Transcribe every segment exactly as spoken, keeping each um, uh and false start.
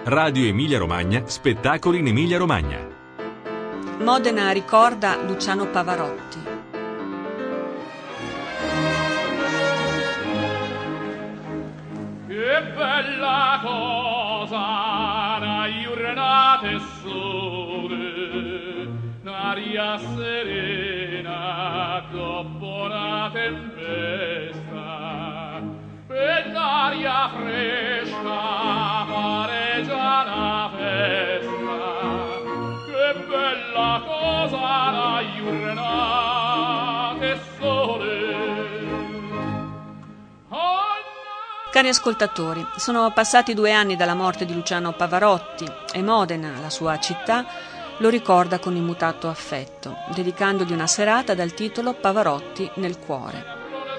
Radio Emilia Romagna, spettacoli in Emilia Romagna. Modena ricorda Luciano Pavarotti. Che bella cosa, una giornata e sole, un'aria serena dopo una tempesta, e l'aria fresca pareggia una festa. Che bella cosa, una giornata e sole. Cari ascoltatori, sono passati due anni dalla morte di Luciano Pavarotti e Modena, la sua città, lo ricorda con immutato affetto, dedicandogli una serata dal titolo Pavarotti nel cuore.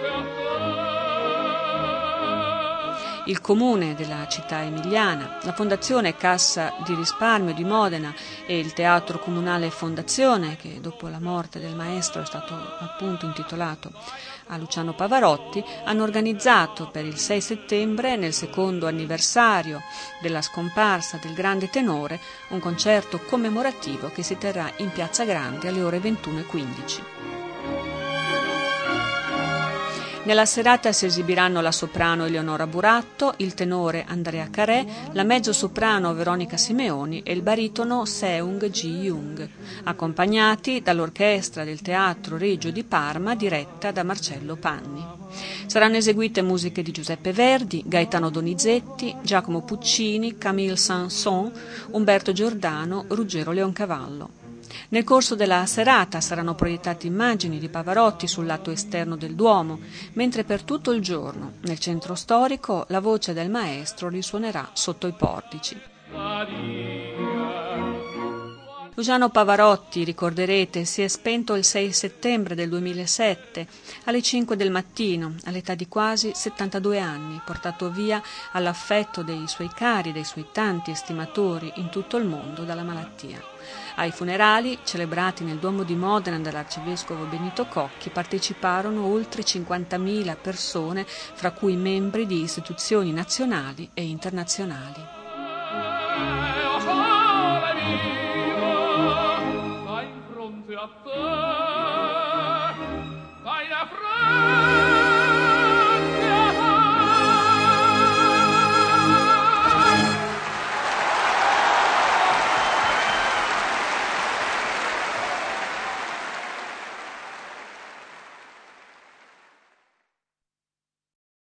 Il comune della città emiliana, la Fondazione Cassa di Risparmio di Modena e il Teatro Comunale Fondazione, che dopo la morte del maestro è stato appunto intitolato a Luciano Pavarotti, hanno organizzato per il sei settembre, nel secondo anniversario della scomparsa del grande tenore, un concerto commemorativo che si terrà in Piazza Grande alle ore ventuno e quindici. Nella serata si esibiranno la soprano Eleonora Buratto, il tenore Andrea Carè, la mezzosoprano Veronica Simeoni e il baritono Seung Ji Young, accompagnati dall'orchestra del Teatro Regio di Parma diretta da Marcello Panni. Saranno eseguite musiche di Giuseppe Verdi, Gaetano Donizetti, Giacomo Puccini, Camille Saint-Saëns, Umberto Giordano, Ruggero Leoncavallo. Nel corso della serata saranno proiettate immagini di Pavarotti sul lato esterno del Duomo, mentre per tutto il giorno, nel centro storico, la voce del maestro risuonerà sotto i portici. Luciano Pavarotti, ricorderete, si è spento il sei settembre del duemilasette alle cinque del mattino, all'età di quasi settantadue anni, portato via all'affetto dei suoi cari, dei suoi tanti estimatori in tutto il mondo dalla malattia. Ai funerali, celebrati nel Duomo di Modena dall'arcivescovo Benito Cocchi, parteciparono oltre cinquantamila persone, fra cui membri di istituzioni nazionali e internazionali. Fai la